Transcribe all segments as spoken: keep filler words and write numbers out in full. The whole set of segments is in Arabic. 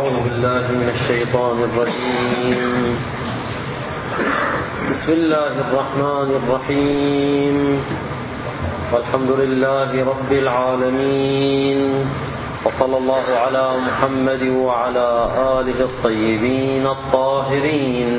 أعوذ بالله من الشيطان الرجيم. بسم الله الرحمن الرحيم. والحمد لله رب العالمين، وصلى الله على محمد وعلى آله الطيبين الطاهرين.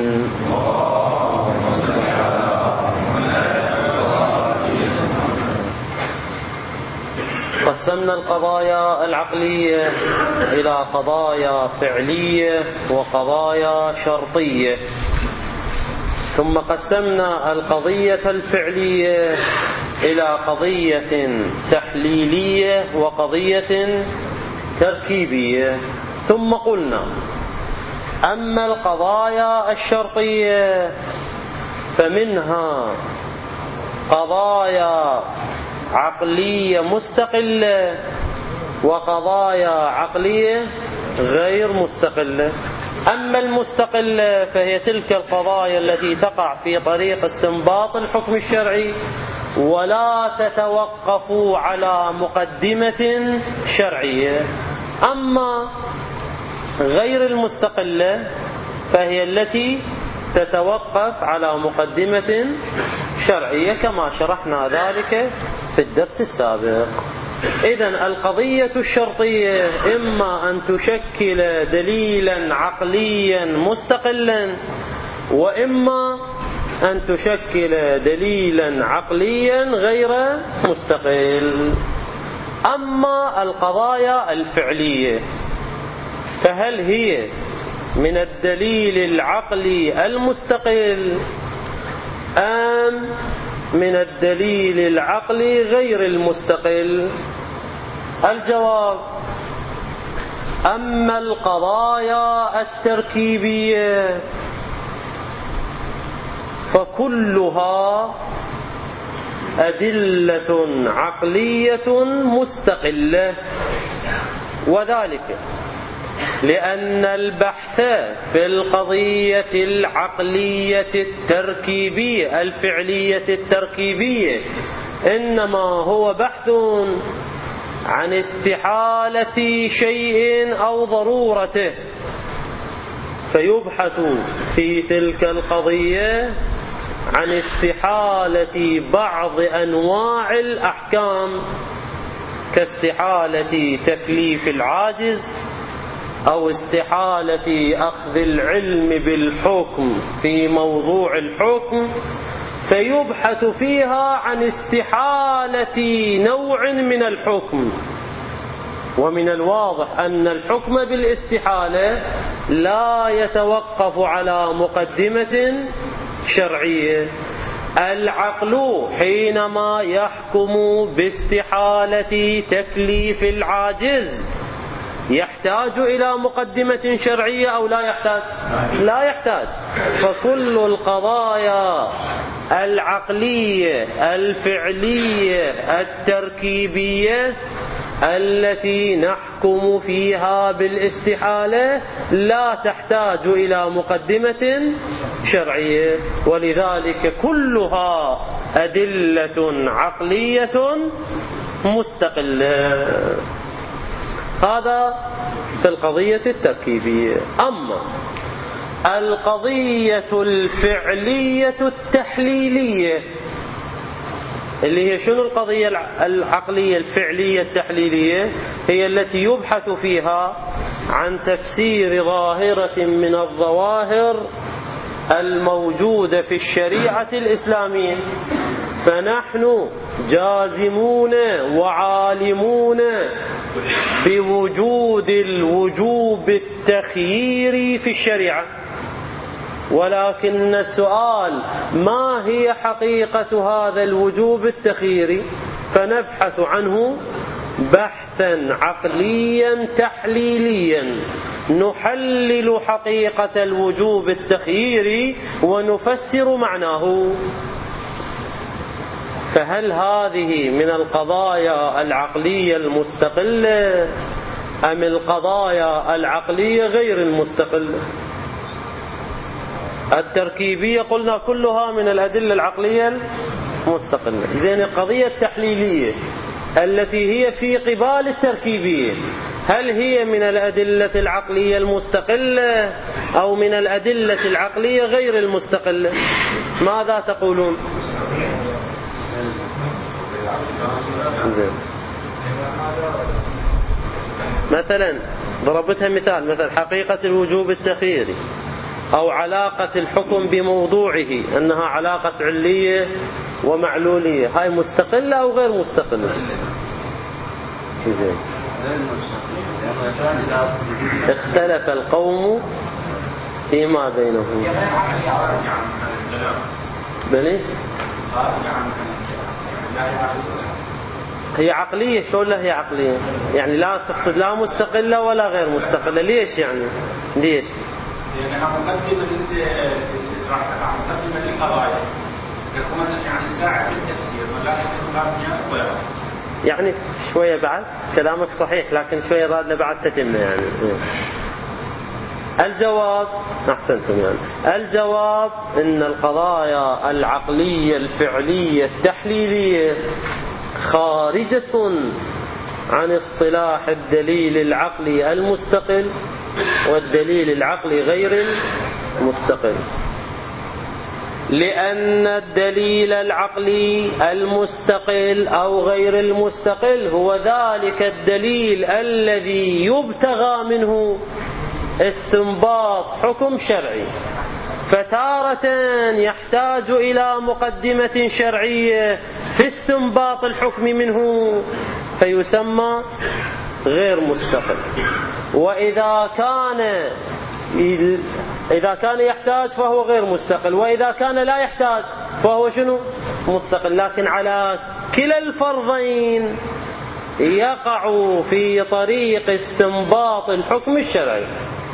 قسمنا القضايا العقلية إلى قضايا فعلية وقضايا شرطية، ثم قسمنا القضية الفعلية إلى قضية تحليلية وقضية تركيبية، ثم قلنا أما القضايا الشرطية فمنها قضايا عقلية مستقلة وقضايا عقلية غير مستقلة. أما المستقلة فهي تلك القضايا التي تقع في طريق استنباط الحكم الشرعي ولا تتوقف على مقدمة شرعية. أما غير المستقلة فهي التي تتوقف على مقدمة شرعية كما شرحنا ذلك في الدرس السابق. إذن القضية الشرطية إما أن تشكل دليلا عقليا مستقلا، وإما أن تشكل دليلا عقليا غير مستقل. أما القضايا الفعلية فهل هي من الدليل العقلي المستقل أم من الدليل العقلي غير المستقل؟ الجواب: أما القضايا التركيبية فكلها أدلة عقلية مستقلة، وذلك لأن البحث في القضية العقلية التركيبية الفعلية التركيبية إنما هو بحث عن استحالة شيء أو ضرورته، فيبحث في تلك القضية عن استحالة بعض أنواع الأحكام كاستحالة تكليف العاجز أو استحالة أخذ العلم بالحكم في موضوع الحكم، فيبحث فيها عن استحالة نوع من الحكم. ومن الواضح أن الحكم بالاستحالة لا يتوقف على مقدمة شرعية. العقل حينما يحكم باستحالة تكليف العاجز يحتاج إلى مقدمة شرعية أو لا يحتاج؟ لا يحتاج. فكل القضايا العقلية الفعلية التركيبية التي نحكم فيها بالاستحالة لا تحتاج إلى مقدمة شرعية، ولذلك كلها أدلة عقلية مستقلة. هذا في القضية التركيبية. أما القضية الفعلية التحليلية اللي هي شنو القضية العقلية الفعلية التحليلية؟ هي التي يبحث فيها عن تفسير ظاهرة من الظواهر الموجودة في الشريعة الإسلامية، فنحن جازمون وعالمون بوجود الوجوب التخييري في الشريعة، ولكن السؤال ما هي حقيقة هذا الوجوب التخييري؟ فنبحث عنه بحثا عقليا تحليليا، نحلل حقيقة الوجوب التخييري ونفسر معناه. فهل هذه من القضايا العقلية المستقلة أم القضايا العقلية غير المستقلة؟ التركيبية قلنا كلها من الأدلة العقلية المستقلة. زين القضية التحليلية التي هي في قبال التركيبية، هل هي من الأدلة العقلية المستقلة أو من الأدلة العقلية غير المستقلة؟ ماذا تقولون؟ زين. مثلا ضربتها مثال، مثل حقيقة الوجوب التخييري أو علاقة الحكم بموضوعه أنها علاقة علية ومعلولية، هاي مستقلة أو غير مستقلة؟ زين. اختلف القوم فيما بينهم. بلي هي عقلية. شو لا هي عقلية؟ يعني لا تقصد لا مستقلة ولا غير مستقلة. ليش يعني؟ ليش؟ لأنها مقدمة راح مقدمة للقضايا تكون يعني الساعة في التفسير ولا تكون ولا يعني شوية بعد كلامك صحيح، لكن شوية راد بعد تتم يعني. الجواب أحسنتم يعني. الجواب إن القضايا العقلية الفعلية التحليلية خارجة عن اصطلاح الدليل العقلي المستقل والدليل العقلي غير المستقل، لأن الدليل العقلي المستقل أو غير المستقل هو ذلك الدليل الذي يبتغى منه استنباط حكم شرعي، فتارة يحتاج إلى مقدمة شرعية في استنباط الحكم منه فيسمى غير مستقل. وإذا كان إذا كان يحتاج فهو غير مستقل، وإذا كان لا يحتاج فهو شنو؟ مستقل. لكن على كلا الفرضين يقع في طريق استنباط الحكم الشرعي.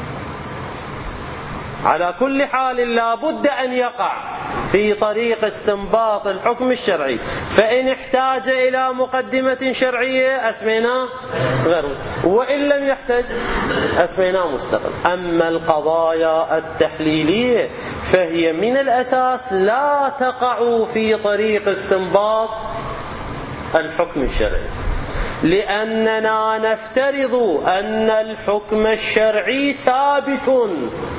على كل حال لا بد أن يقع في طريق استنباط الحكم الشرعي، فإن احتاج إلى مقدمة شرعية أسميناه غير مستقل، وإن لم يحتاج أسميناه مستقل. أما القضايا التحليلية فهي من الأساس لا تقع في طريق استنباط الحكم الشرعي، لأننا نفترض أن الحكم الشرعي ثابت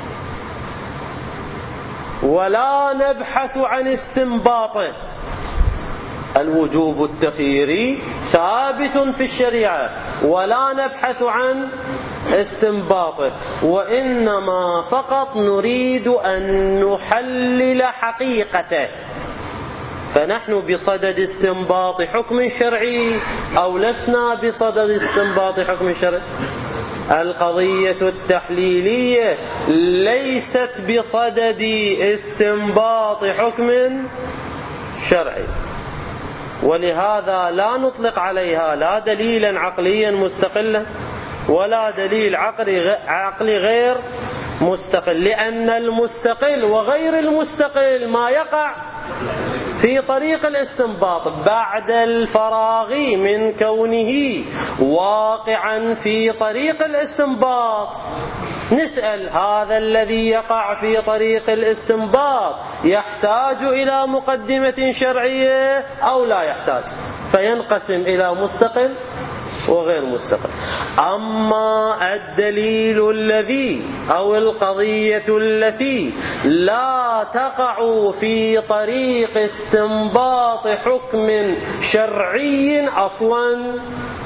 ولا نبحث عن استنباطه. الوجوب التخييري ثابت في الشريعة ولا نبحث عن استنباطه، وإنما فقط نريد أن نحلل حقيقته. فنحن بصدد استنباط حكم شرعي أو لسنا بصدد استنباط حكم شرعي؟ القضية التحليلية ليست بصدد استنباط حكم شرعي، ولهذا لا نطلق عليها لا دليلا عقليا مستقلا ولا دليل عقلي غير مستقل، لأن المستقل وغير المستقل ما يقع في طريق الاستنباط بعد الفراغ من كونه واقعا في طريق الاستنباط. نسأل هذا الذي يقع في طريق الاستنباط يحتاج إلى مقدمة شرعية أو لا يحتاج؟ فينقسم إلى مستقل وغير مستقل. أما الدليل الذي أو القضية التي لا تقع في طريق استنباط حكم شرعي أصلا،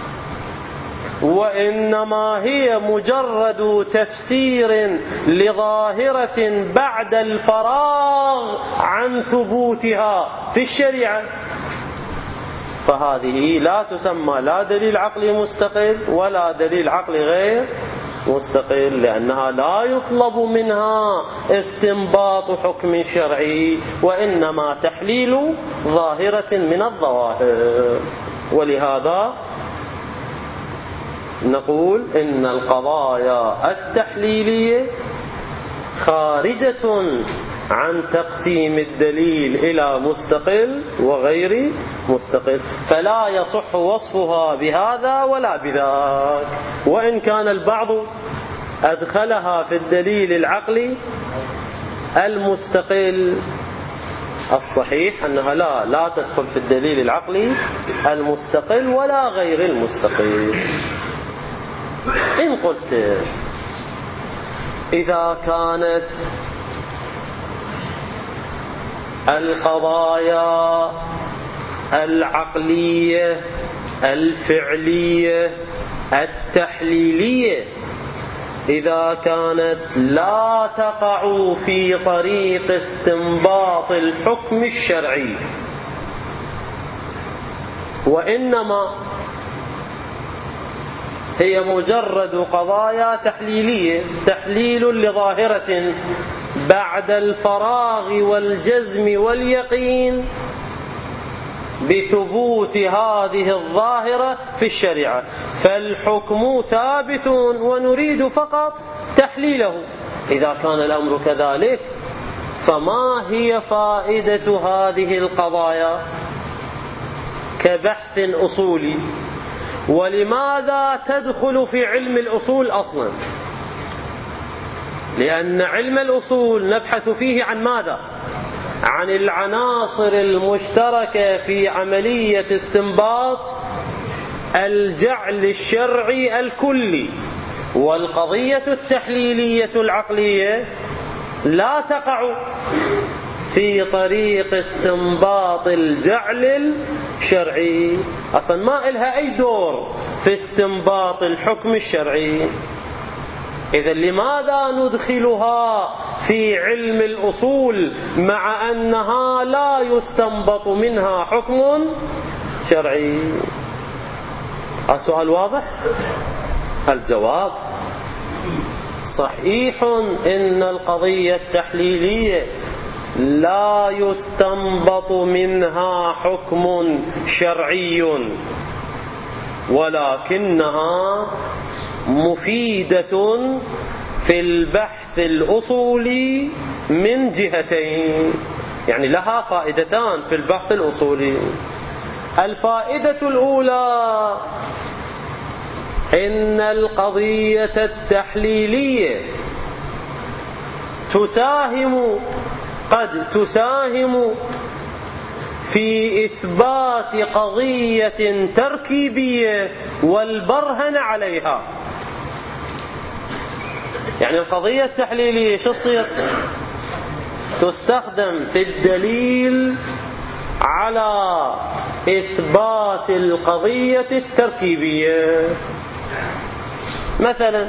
وإنما هي مجرد تفسير لظاهرة بعد الفراغ عن ثبوتها في الشريعة، فهذه لا تسمى لا دليل عقلي مستقل ولا دليل عقلي غير مستقل، لأنها لا يطلب منها استنباط حكم شرعي وإنما تحليل ظاهرة من الظواهر. ولهذا نقول إن القضايا التحليلية خارجة عن تقسيم الدليل إلى مستقل وغير مستقل، فلا يصح وصفها بهذا ولا بذاك، وإن كان البعض أدخلها في الدليل العقلي المستقل. الصحيح أنها لا لا تدخل في الدليل العقلي المستقل ولا غير المستقل. إن قلت إذا كانت القضايا العقلية الفعلية التحليلية إذا كانت لا تقع في طريق استنباط الحكم الشرعي، وإنما هي مجرد قضايا تحليلية، تحليل لظاهرة بعد الفراغ والجزم واليقين بثبوت هذه الظاهرة في الشريعة، فالحكم ثابت ونريد فقط تحليله. إذا كان الأمر كذلك فما هي فائدة هذه القضايا كبحث أصولي؟ ولماذا تدخل في علم الأصول أصلا؟ لأن علم الأصول نبحث فيه عن ماذا؟ عن العناصر المشتركة في عملية استنباط الجعل الشرعي الكلي، والقضية التحليلية العقلية لا تقع في طريق استنباط الجعل الشرعي، أصلا ما إلها أي دور في استنباط الحكم الشرعي. إذن لماذا ندخلها في علم الأصول مع أنها لا يستنبط منها حكم شرعي؟ السؤال واضح؟ الجواب صحيح إن القضية التحليلية لا يستنبط منها حكم شرعي، ولكنها مفيدة في البحث الأصولي من جهتين، يعني لها فائدتان في البحث الأصولي. الفائدة الأولى إن القضية التحليلية تساهم قد تساهم في إثبات قضية تركيبية والبرهن عليها. يعني القضية التحليلية شو تصير؟ تستخدم في الدليل على إثبات القضية التركيبية. مثلا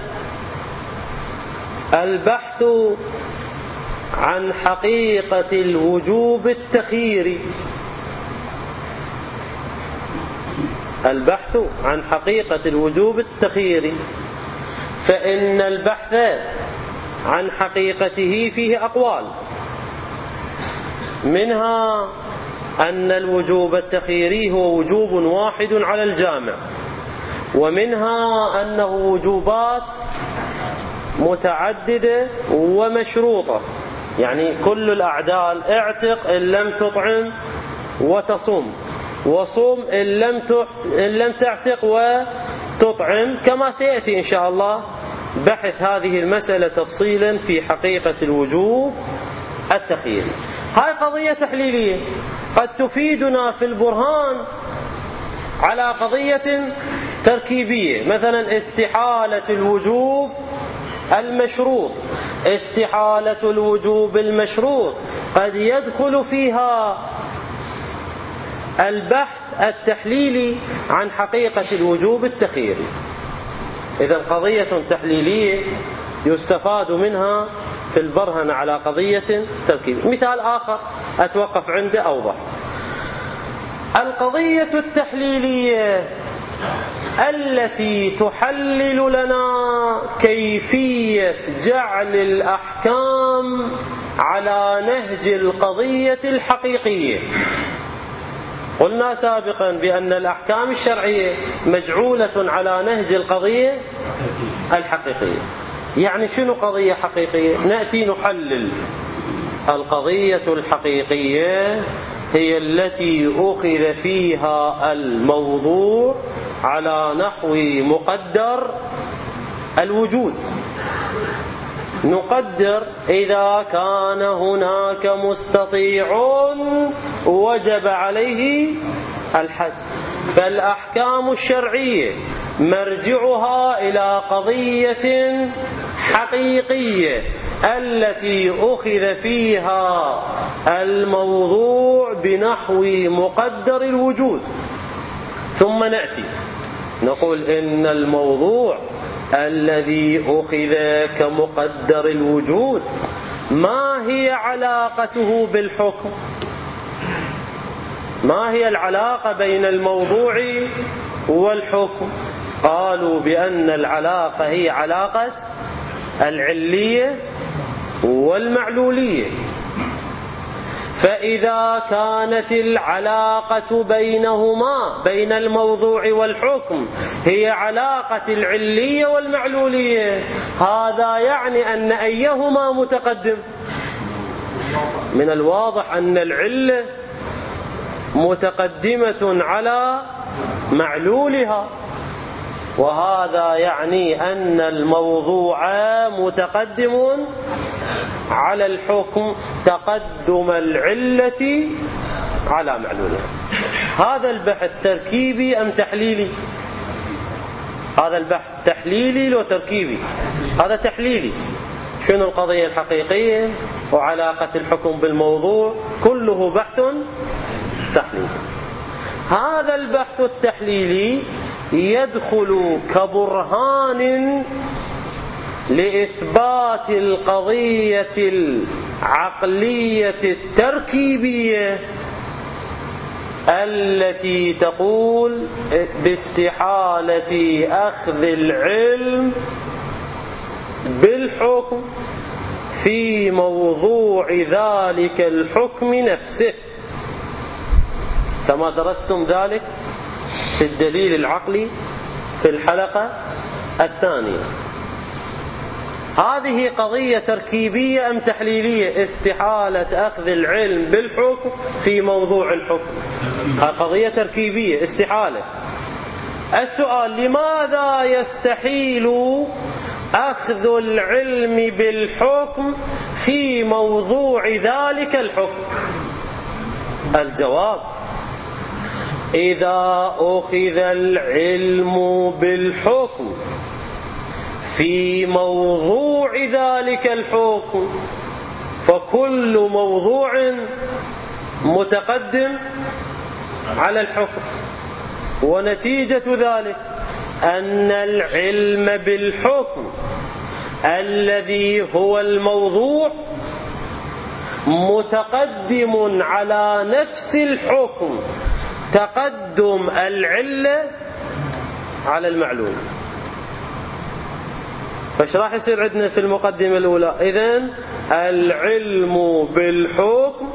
البحث عن حقيقة الوجوب التخييري، البحث عن حقيقة الوجوب التخييري، فإن البحث عن حقيقته فيه أقوال، منها أن الوجوب التخييري هو وجوب واحد على الجامع، ومنها أنه وجوبات متعددة ومشروطة، يعني كل الأعدال اعتق إن لم تطعم وتصوم، وصوم إن لم إن لم تعتق وتطعم، كما سيأتي إن شاء الله بحث هذه المسألة تفصيلا في حقيقة الوجوب التخييري. هاي قضية تحليلية قد تفيدنا في البرهان على قضية تركيبية، مثلا استحالة الوجوب المشروط. استحالة الوجوب المشروط قد يدخل فيها البحث التحليلي عن حقيقة الوجوب التخييري. إذن قضية تحليلية يستفاد منها في البرهن على قضية تركيبية. مثال آخر أتوقف عنده أوضح. القضية التحليلية التي تحلل لنا كيفية جعل الأحكام على نهج القضية الحقيقية. قلنا سابقا بأن الأحكام الشرعية مجعولة على نهج القضية الحقيقية. يعني شنو قضية حقيقية؟ نأتي نحلل. القضية الحقيقية هي التي أخذ فيها الموضوع على نحو مقدر الوجود. نقدر إذا كان هناك مستطيع وجب عليه الحج. فالأحكام الشرعية مرجعها إلى قضية حقيقية التي أخذ فيها الموضوع بنحو مقدر الوجود، ثم نأتي نقول إن الموضوع الذي أخذ كمقدر الوجود ما هي علاقته بالحكم؟ ما هي العلاقة بين الموضوع والحكم؟ قالوا بأن العلاقة هي علاقة العلية والمعلولية. فإذا كانت العلاقة بينهما بين الموضوع والحكم هي علاقة العلية والمعلولية، هذا يعني أن أيهما متقدم؟ من الواضح أن العلة متقدمة على معلولها، وهذا يعني أن الموضوع متقدم على الحكم تقدم العلة على معلولها. هذا البحث تركيبي أم تحليلي؟ هذا البحث تحليلي لو تركيبي؟ هذا تحليلي. شنو القضية الحقيقية وعلاقة الحكم بالموضوع؟ كله بحث تحليلي. هذا البحث التحليلي يدخل كبرهان لإثبات القضية العقلية التركيبية التي تقول باستحالة أخذ العلم بالحكم في موضوع ذلك الحكم نفسه، كما درستم ذلك في الدليل العقلي في الحلقة الثانية. هذه قضية تركيبية أم تحليلية؟ استحالة أخذ العلم بالحكم في موضوع الحكم، هذه قضية تركيبية، استحالة. السؤال: لماذا يستحيل أخذ العلم بالحكم في موضوع ذلك الحكم؟ الجواب: إذا أخذ العلم بالحكم في موضوع ذلك الحكم فكل موضوع متقدم على الحكم، ونتيجة ذلك أن العلم بالحكم الذي هو الموضوع متقدم على نفس الحكم تقدم العلة على المعلوم. فايش راح يصير عندنا في المقدمة الأولى؟ إذن العلم بالحكم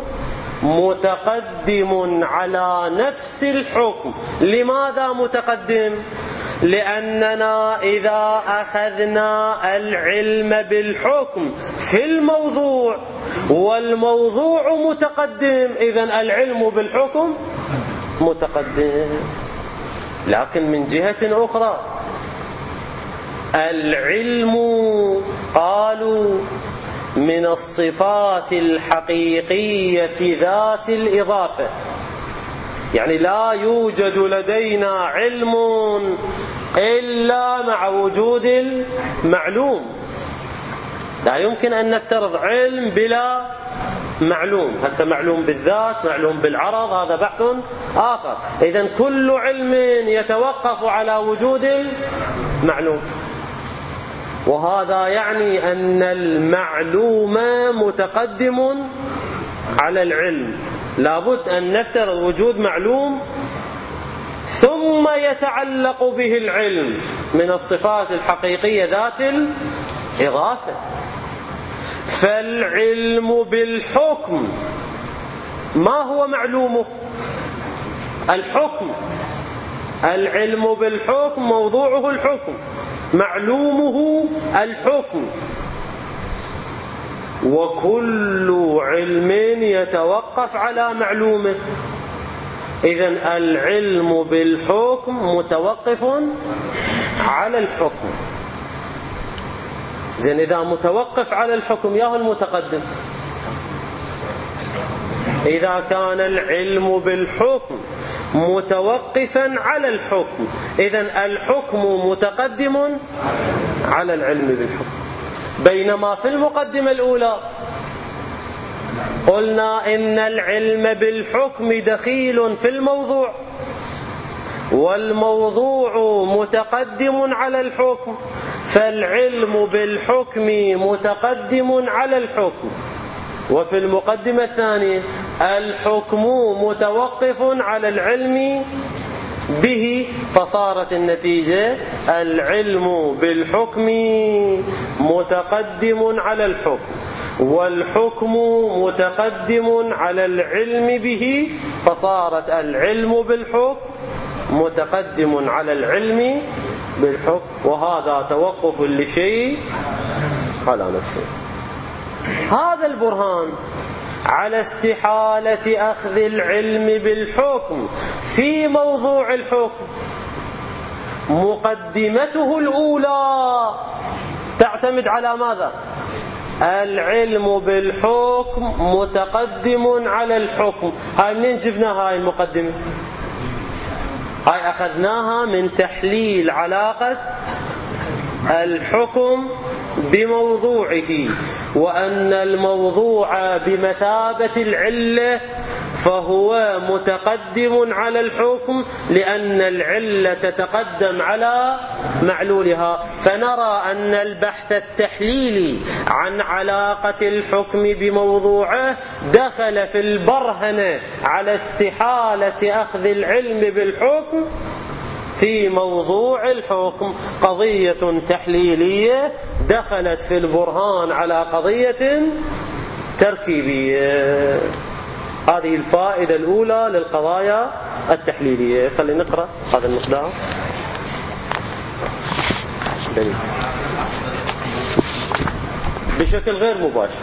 متقدم على نفس الحكم. لماذا متقدم؟ لأننا إذا أخذنا العلم بالحكم في الموضوع والموضوع متقدم، إذن العلم بالحكم متقدم. لكن من جهة أخرى العلم قالوا من الصفات الحقيقية ذات الإضافة، يعني لا يوجد لدينا علم إلا مع وجود المعلوم. لا يمكن أن نفترض علم بلا معلوم. هسه معلوم بالذات، معلوم بالعرض، هذا بحث آخر. إذن كل علم يتوقف على وجود المعلوم، وهذا يعني أن المعلوم متقدم على العلم. لابد أن نفترض وجود معلوم ثم يتعلق به العلم من الصفات الحقيقية ذات الإضافة. فالعلم بالحكم ما هو معلومه؟ الحكم. العلم بالحكم موضوعه الحكم، معلومه الحكم، وكل علم يتوقف على معلومه. إذن العلم بالحكم متوقف على الحكم. زين، إذا متوقف على الحكم ياهو المتقدم إذا كان العلم بالحكم متوقفا على الحكم، إذن الحكم متقدم على العلم بالحكم. بينما في المقدمة الأولى قلنا إن العلم بالحكم دخيل في الموضوع، والموضوع متقدم على الحكم، فالعلم بالحكم متقدم على الحكم. وفي المقدمة الثانية الحكم متوقف على العلم به، فصارت النتيجة العلم بالحكم متقدم على الحكم، والحكم متقدم على العلم به، فصارت العلم بالحكم متقدم على العلم بالحكم. وهذا توقف لشيء على نفسه. هذا البرهان على استحالة أخذ العلم بالحكم في موضوع الحكم مقدمته الأولى تعتمد على ماذا؟ العلم بالحكم متقدم على الحكم. هاي منين جبنا هاي المقدمة؟ هاي أخذناها من تحليل علاقة الحكم بموضوعه، وأن الموضوع بمثابة العلة فهو متقدم على الحكم، لأن العلة تتقدم على معلولها. فنرى أن البحث التحليلي عن علاقة الحكم بموضوعه دخل في البرهنة على استحالة أخذ العلم بالحكم في موضوع الحكم. قضية تحليلية دخلت في البرهان على قضية تركيبية. هذه الفائدة الأولى للقضايا التحليلية. خلينا نقرأ هذا المقدار. بشكل غير مباشر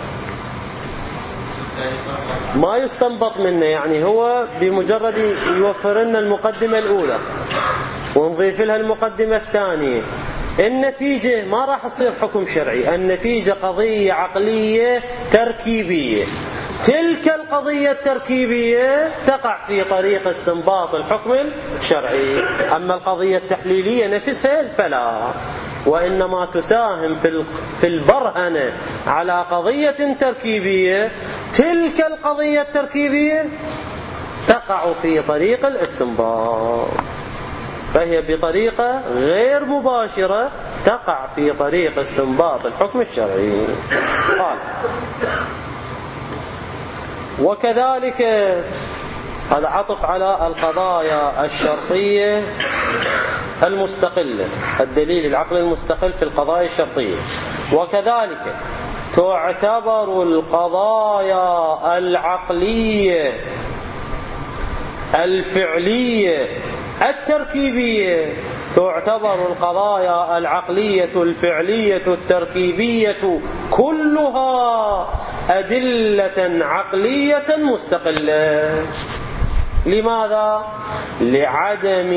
ما يستنبط منه، يعني هو بمجرد يوفر لنا المقدمة الأولى ونضيف لها المقدمة الثانية، النتيجة ما راح تصير حكم شرعي، النتيجة قضية عقلية تركيبية. تلك القضية التركيبية تقع في طريق استنباط الحكم الشرعي. أما القضية التحليلية نفسها فلا، وإنما تساهم في البرهنة على قضية تركيبية. تلك القضية التركيبية تقع في طريق الاستنباط، فهي بطريقة غير مباشرة تقع في طريق استنباط الحكم الشرعي. قال وكذلك، هذا عطف على القضايا الشرطية المستقلة، الدليل العقلي المستقل في القضايا الشرطية. وكذلك تعتبر القضايا العقلية الفعلية التركيبية، تعتبر القضايا العقلية الفعلية التركيبية كلها أدلة عقلية مستقلة. لماذا؟ لعدم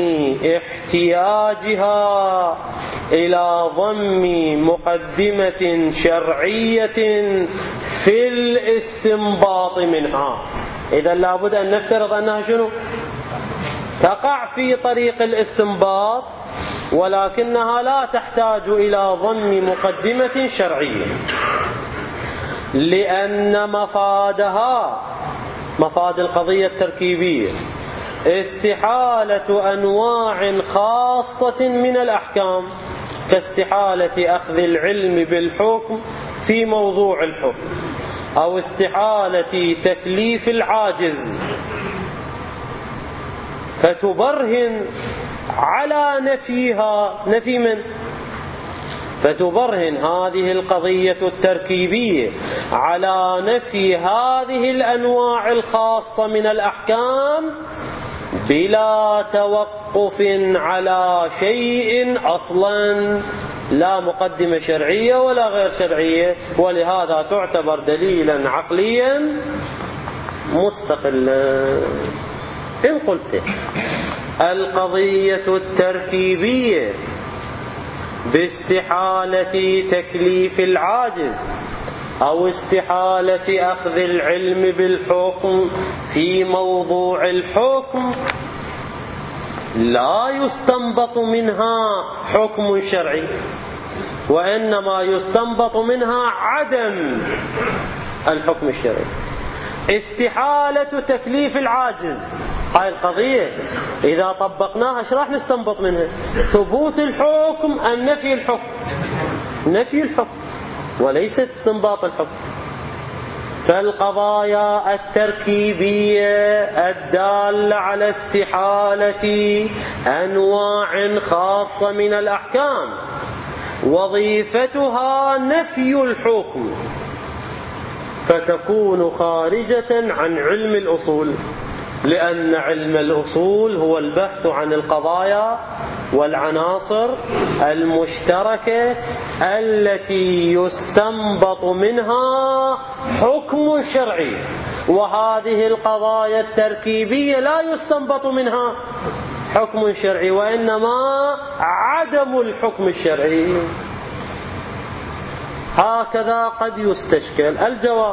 احتياجها إلى ضم مقدمة شرعية في الاستنباط منها. إذا لابد أن نفترض أنها شنو؟ تقع في طريق الاستنباط، ولكنها لا تحتاج إلى ضم مقدمة شرعية، لأن مفادها، مفاد القضية التركيبية، استحالة أنواع خاصة من الأحكام، كاستحالة أخذ العلم بالحكم في موضوع الحكم، أو استحالة تكليف العاجز، فتبرهن على نفيها. نفي من؟ فتبرهن هذه القضية التركيبية على نفي هذه الأنواع الخاصة من الأحكام بلا توقف على شيء أصلا، لا مقدمة شرعية ولا غير شرعية، ولهذا تعتبر دليلا عقليا مستقلا. إن قلت القضية التركيبية باستحالة تكليف العاجز أو استحالة أخذ العلم بالحكم في موضوع الحكم لا يستنبط منها حكم شرعي، وإنما يستنبط منها عدم الحكم الشرعي. استحالة تكليف العاجز، هاي القضية إذا طبقناها ايش راح نستنبط منها؟ ثبوت الحكم أم نفي الحكم؟ نفي الحكم وليست استنباط الحكم. فالقضايا التركيبية الدالة على استحالة أنواع خاصة من الأحكام وظيفتها نفي الحكم، فتكون خارجة عن علم الأصول، لأن علم الأصول هو البحث عن القضايا والعناصر المشتركة التي يستنبط منها حكم شرعي، وهذه القضايا التركيبية لا يستنبط منها حكم شرعي وإنما عدم الحكم الشرعي. هكذا قد يستشكل. الجواب: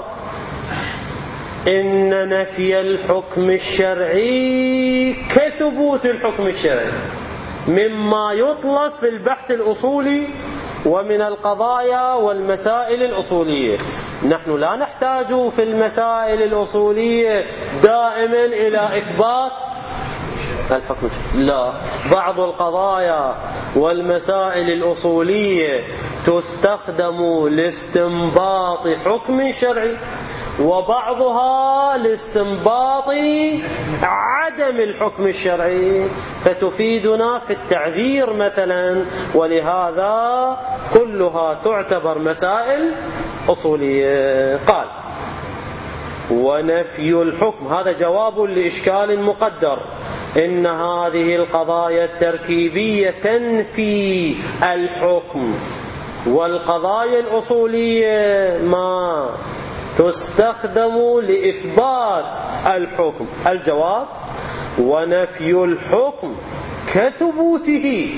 إن نفي الحكم الشرعي كثبوت الحكم الشرعي مما يطلب في البحث الأصولي ومن القضايا والمسائل الأصولية. نحن لا نحتاج في المسائل الأصولية دائما إلى إثبات الحكم الشرعي، لا، بعض القضايا والمسائل الأصولية تستخدم لاستنباط حكم شرعي، وبعضها لاستنباط عدم الحكم الشرعي، فتفيدنا في التعذير مثلا، ولهذا كلها تعتبر مسائل أصولية. قال: ونفي الحكم، هذا جواب لإشكال مقدر، إن هذه القضايا التركيبية تنفي الحكم، والقضايا الأصولية ما تستخدم لإثبات الحكم. الجواب: ونفي الحكم كثبوته،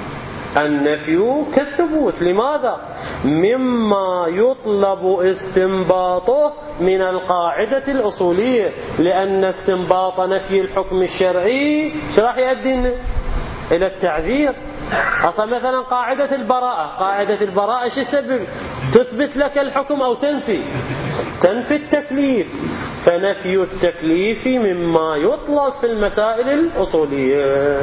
النفي كالثبوت. لماذا؟ مما يطلب استنباطه من القاعدة الأصولية، لأن استنباط نفي الحكم الشرعي راح يؤدينا إلى التعذير. أصلا مثلا قاعدة البراءة، قاعدة البراءة ايش السبب؟ تثبت لك الحكم أو تنفي؟ تنفي التكليف، فنفي التكليف مما يطلب في المسائل الأصولية.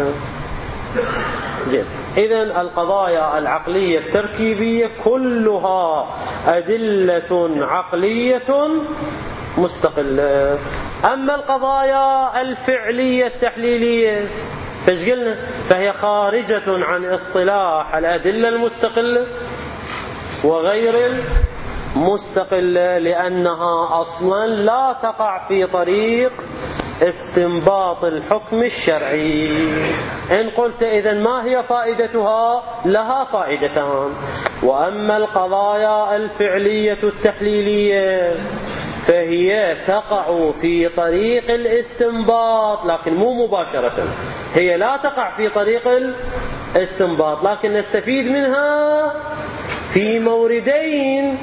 زين، إذن القضايا العقلية التركيبية كلها أدلة عقلية مستقلة. أما القضايا الفعلية التحليلية فايش قلنا؟ فهي خارجة عن اصطلاح الأدلة المستقلة وغير المستقلة، لأنها أصلا لا تقع في طريق استنباط الحكم الشرعي. إن قلت إذن ما هي فائدتها؟ لها فائدتان. وأما القضايا الفعلية التحليلية فهي تقع في طريق الاستنباط لكن مو مباشرة، هي لا تقع في طريق الاستنباط لكن نستفيد منها في موردين،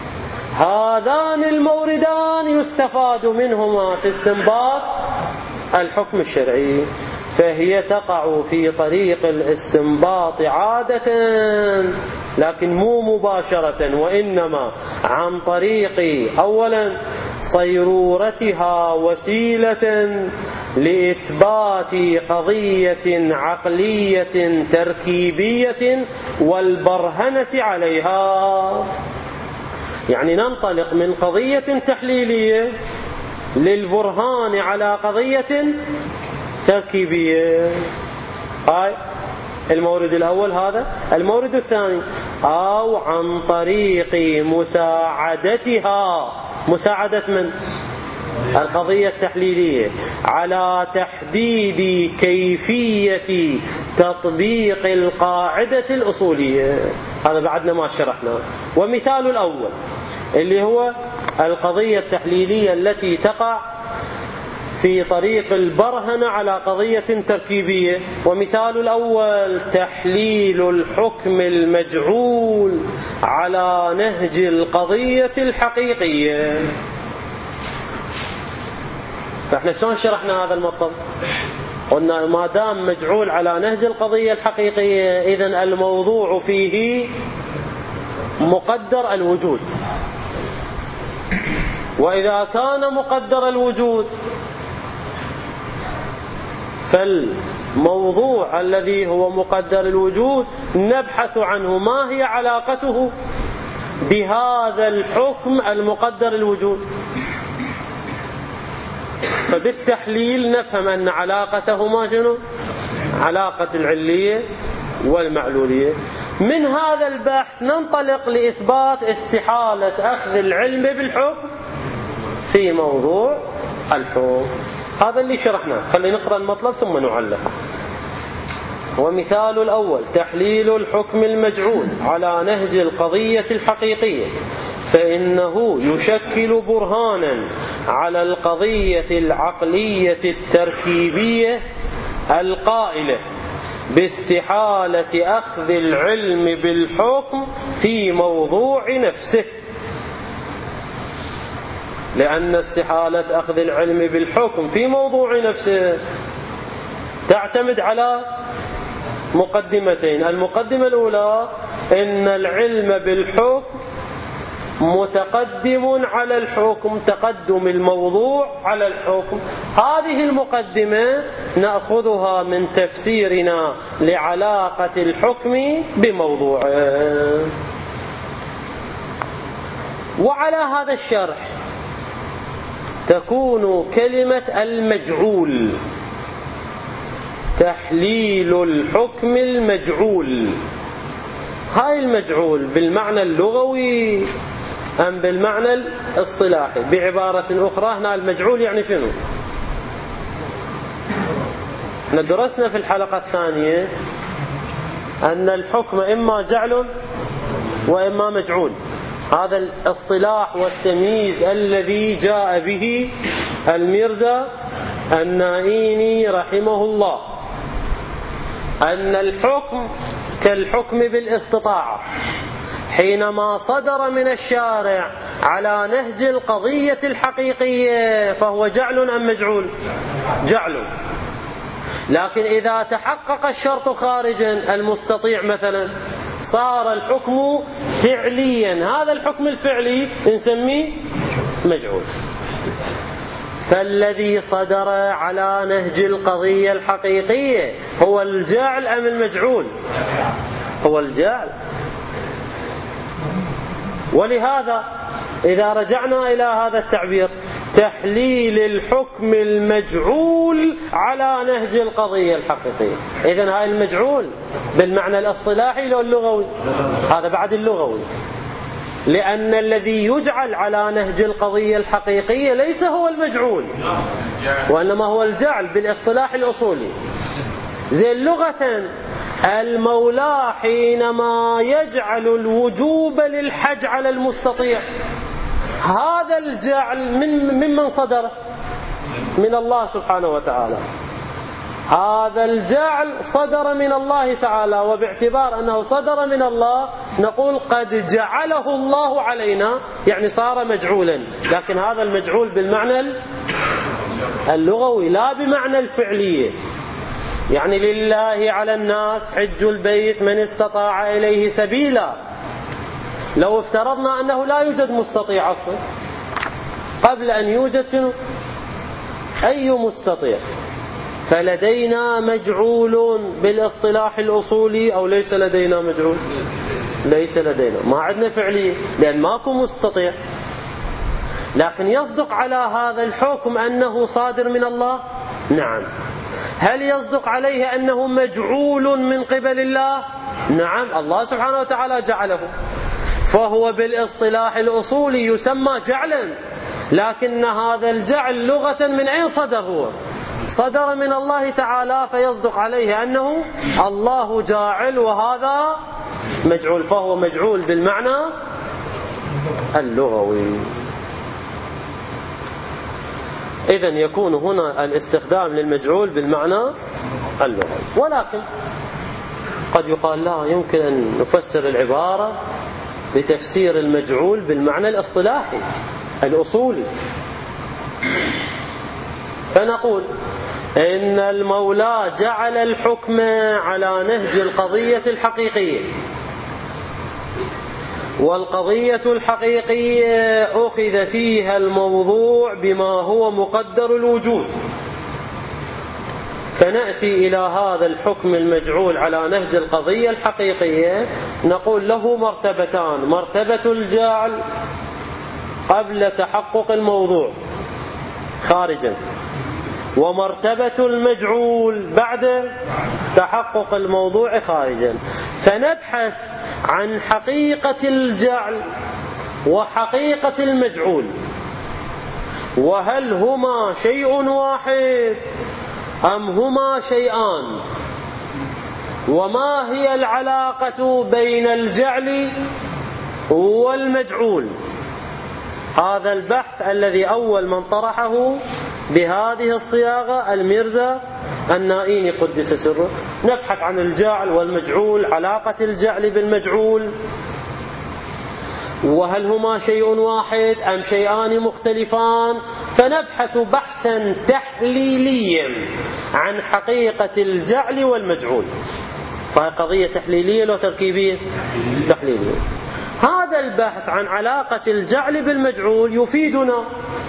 هذان الموردان يستفاد منهما في استنباط الحكم الشرعي. فهي تقع في طريق الاستنباط عادة لكن مو مباشرة، وإنما عن طريق أولا صيرورتها وسيلة لإثبات قضية عقلية تركيبية والبرهنة عليها. يعني ننطلق من قضية تحليلية للبرهان على قضية تركيبية. هاي المورد الأول. هذا المورد الثاني: أو عن طريق مساعدتها، مساعدة من؟ القضية التحليلية على تحديد كيفية تطبيق القاعدة الأصولية. هذا بعدنا ما شرحنا. ومثال الأول اللي هو القضية التحليلية التي تقع في طريق البرهنة على قضية تركيبية. ومثال الأول تحليل الحكم المجعول على نهج القضية الحقيقية. فإحنا شلون شرحنا هذا المطلب؟ قلنا ما دام مجعول على نهج القضية الحقيقية إذن الموضوع فيه مقدر الوجود، وإذا كان مقدر الوجود فالموضوع الذي هو مقدر الوجود نبحث عنه ما هي علاقته بهذا الحكم المقدر الوجود. فبالتحليل نفهم أن علاقتهما شنو؟ علاقة العلية والمعلولية. من هذا البحث ننطلق لإثبات استحالة أخذ العلم بالحكم في موضوع الحكم. هذا اللي شرحناه. خلينا نقرأ المطلب ثم نعلق. ومثال الأول تحليل الحكم المجعول على نهج القضية الحقيقية، فإنه يشكل برهانا على القضية العقلية التركيبية القائلة باستحالة أخذ العلم بالحكم في موضوع نفسه. لأن استحالة أخذ العلم بالحكم في موضوع نفسه تعتمد على مقدمتين. المقدمة الأولى إن العلم بالحكم متقدم على الحكم، تقدم الموضوع على الحكم. هذه المقدمة نأخذها من تفسيرنا لعلاقة الحكم بموضوعه. وعلى هذا الشرح تكون كلمة المجعول تحليل الحكم المجعول. هاي المجعول بالمعنى اللغوي أم بالمعنى الاصطلاحي؟ بعبارة أخرى هنا المجعول يعني شنو؟ احنا درسنا في الحلقة الثانية أن الحكم إما جعل وإما مجعول. هذا الاصطلاح والتمييز الذي جاء به الميرزا النائيني رحمه الله، أن الحكم كالحكم بالاستطاعة حينما صدر من الشارع على نهج القضية الحقيقية فهو جعل أم مجعول؟ جعل. لكن إذا تحقق الشرط خارجا المستطيع مثلا صار الحكم فعليا، هذا الحكم الفعلي نسميه مجعول. فالذي صدر على نهج القضية الحقيقية هو الجعل أم المجعول؟ هو الجعل. ولهذا إذا رجعنا إلى هذا التعبير تحليل الحكم المجعول على نهج القضية الحقيقية، إذن هاي المجعول بالمعنى الاصطلاحي لو اللغوي؟ هذا بعد اللغوي، لأن الذي يجعل على نهج القضية الحقيقية ليس هو المجعول وإنما هو الجعل بالاصطلاح الأصولي. زي لغة المولى حينما يجعل الوجوب للحج على المستطيع، هذا الجعل من ممن صدر؟ من الله سبحانه وتعالى. هذا الجعل صدر من الله تعالى، وباعتبار أنه صدر من الله نقول قد جعله الله علينا، يعني صار مجعولا. لكن هذا المجعول بالمعنى اللغوي لا بمعنى الفعلية. يعني لله على الناس حج البيت من استطاع إليه سبيلا، لو افترضنا أنه لا يوجد مستطيع أصلا قبل أن يوجد شنو؟ أي مستطيع؟ فلدينا مجعول بالاصطلاح الأصولي أو ليس لدينا مجعول؟ ليس لدينا، ما عندنا فعلية لأن ماكو مستطيع. لكن يصدق على هذا الحكم أنه صادر من الله؟ نعم. هل يصدق عليه أنه مجعول من قبل الله؟ نعم، الله سبحانه وتعالى جعله، فهو بالاصطلاح الأصولي يسمى جعلا. لكن هذا الجعل لغة من أين صدر؟ هو صدر من الله تعالى، فيصدق عليه أنه الله جاعل وهذا مجعول، فهو مجعول بالمعنى اللغوي. إذن يكون هنا الاستخدام للمجعول بالمعنى اللغوي. ولكن قد يقال لا، يمكن أن نفسر العبارة بتفسير المجعول بالمعنى الاصطلاحي الأصولي، فنقول إن المولى جعل الحكم على نهج القضية الحقيقية، والقضية الحقيقية أخذ فيها الموضوع بما هو مقدر الوجود، فنأتي إلى هذا الحكم المجعول على نهج القضية الحقيقية نقول له مرتبتان: مرتبة الجعل قبل تحقق الموضوع خارجا، ومرتبة المجعول بعد تحقق الموضوع خارجا. فنبحث عن حقيقة الجعل وحقيقة المجعول، وهل هما شيء واحد أم هما شيئان، وما هي العلاقة بين الجعل والمجعول. هذا البحث الذي أول من طرحه بهذه الصياغة الميرزا النائيني قدس سره. نبحث عن الجعل والمجعول، علاقة الجعل بالمجعول، وهل هما شيء واحد أم شيئان مختلفان. فنبحث بحثا تحليليا عن حقيقة الجعل والمجعول. فهي قضية تحليلية لو تركيبية؟ تحليلية. هذا البحث عن علاقة الجعل بالمجعول يفيدنا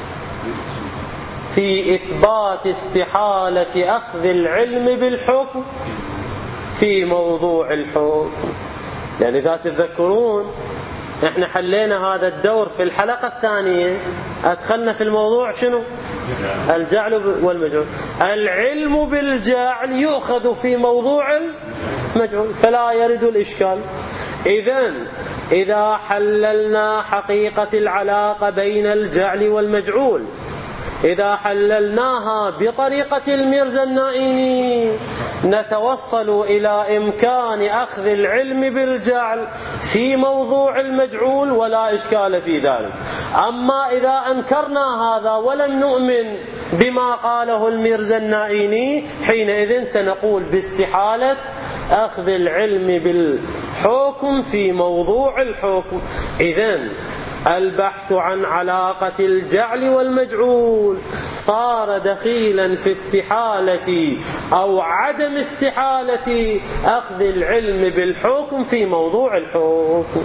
في إثبات استحالة أخذ العلم بالحكم في موضوع الحكم. لأن إذا تذكرون احنا حلينا هذا الدور في الحلقة الثانية، أدخلنا في الموضوع شنو؟ الجعل والمجعول. العلم بالجعل يؤخذ في موضوع المجعول، فلا يرد الإشكال. إذن إذا حللنا حقيقة العلاقة بين الجعل والمجعول، إذا حللناها بطريقة الميرزا النائيني، نتوصل إلى إمكان أخذ العلم بالجعل في موضوع المجعول ولا إشكال في ذلك. أما إذا أنكرنا هذا ولم نؤمن بما قاله الميرزا النائيني، حينئذ سنقول باستحالة أخذ العلم بالحكم في موضوع الحكم. إذن البحث عن علاقة الجعل والمجعول صار دخيلا في استحالة أو عدم استحالة أخذ العلم بالحكم في موضوع الحكم.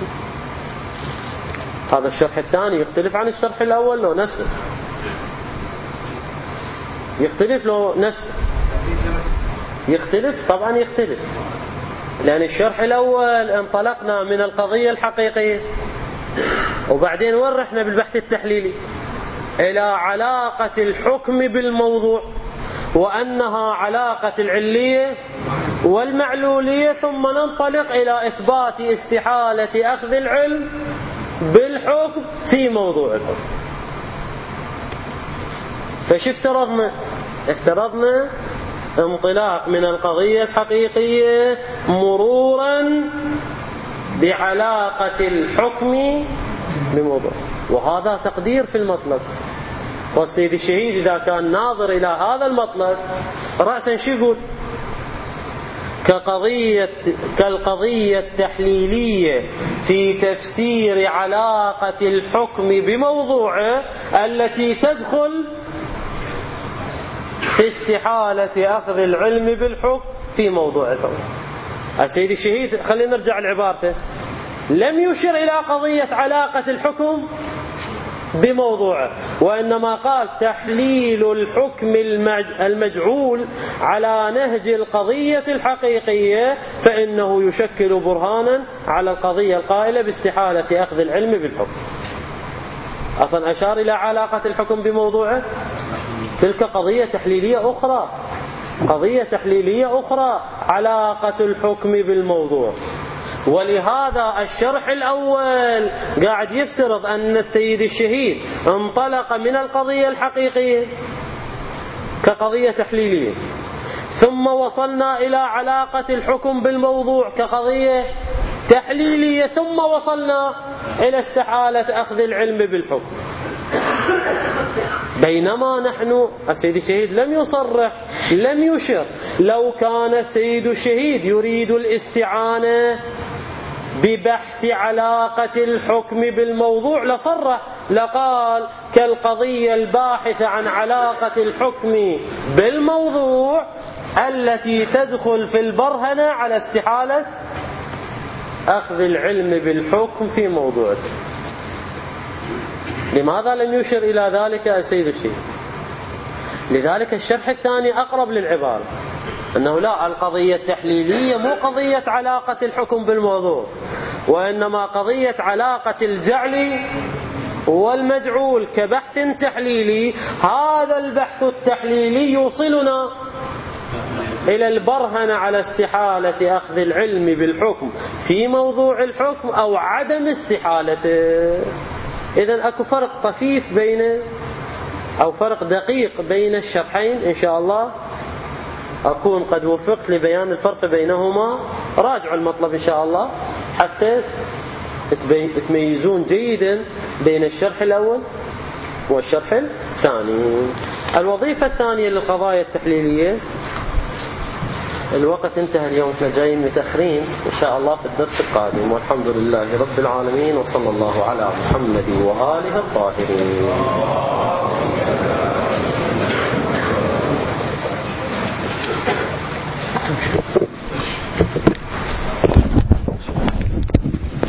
هذا الشرح الثاني يختلف عن الشرح الأول لو نفسه؟ يختلف لو نفسه؟ يختلف طبعا يختلف، لأن الشرح الأول انطلقنا من القضية الحقيقية، وبعدين ورحنا بالبحث التحليلي إلى علاقة الحكم بالموضوع، وأنها علاقة العلية والمعلولية، ثم ننطلق إلى إثبات استحالة أخذ العلم بالحكم في موضوع الحكم. فش افترضنا؟ افترضنا انطلاق من القضية الحقيقية مرورا بعلاقة الحكم بموضوع، وهذا تقدير في المطلب. والسيد الشهيد إذا كان ناظر إلى هذا المطلب رأسا شو يقول؟ كقضية كالقضية التحليلية في تفسير علاقة الحكم بموضوعه التي تدخل في استحالة أخذ العلم بالحكم في موضوع الحكم. السيد الشهيد خلينا نرجع لعبارته، لم يشر إلى قضية علاقة الحكم بموضوعه، وإنما قال تحليل الحكم المجعول على نهج القضية الحقيقية فإنه يشكل برهانا على القضية القائلة باستحالة أخذ العلم بالحكم. أصلا أشار إلى علاقة الحكم بموضوعه، تلك قضية تحليلية أخرى، قضية تحليلية أخرى علاقة الحكم بالموضوع. ولهذا الشرح الأول قاعد يفترض أن السيد الشهيد انطلق من القضية الحقيقية كقضية تحليلية، ثم وصلنا إلى علاقة الحكم بالموضوع كقضية تحليلية، ثم وصلنا إلى استحالة أخذ العلم بالحكم. بينما نحن السيد الشهيد لم يصرح، لم يشر. لو كان السيد الشهيد يريد الاستعانة ببحث علاقة الحكم بالموضوع لصرح، لقال كالقضية الباحثة عن علاقة الحكم بالموضوع التي تدخل في البرهنة على استحالة أخذ العلم بالحكم في موضوعه. لماذا لم يشر إلى ذلك السيد الشيخ؟ لذلك الشرح الثاني أقرب للعبارة، أنه لا، القضية التحليلية مو قضية علاقة الحكم بالموضوع، وإنما قضية علاقة الجعل والمجعول كبحث تحليلي. هذا البحث التحليلي يوصلنا إلى البرهنة على استحالة أخذ العلم بالحكم في موضوع الحكم أو عدم استحالته. إذن أكو فرق طفيف بين أو فرق دقيق بين الشرحين. إن شاء الله أكون قد وفقت لبيان الفرق بينهما. راجعوا المطلب إن شاء الله حتى تميزون جيدا بين الشرح الأول والشرح الثاني. الوظيفة الثانية للقضايا التحليلية، الوقت انتهى اليوم، احنا جايين متأخرين، إن شاء الله في الدرس القادم. والحمد لله رب العالمين، وصلى الله على محمد وآله الطاهرين.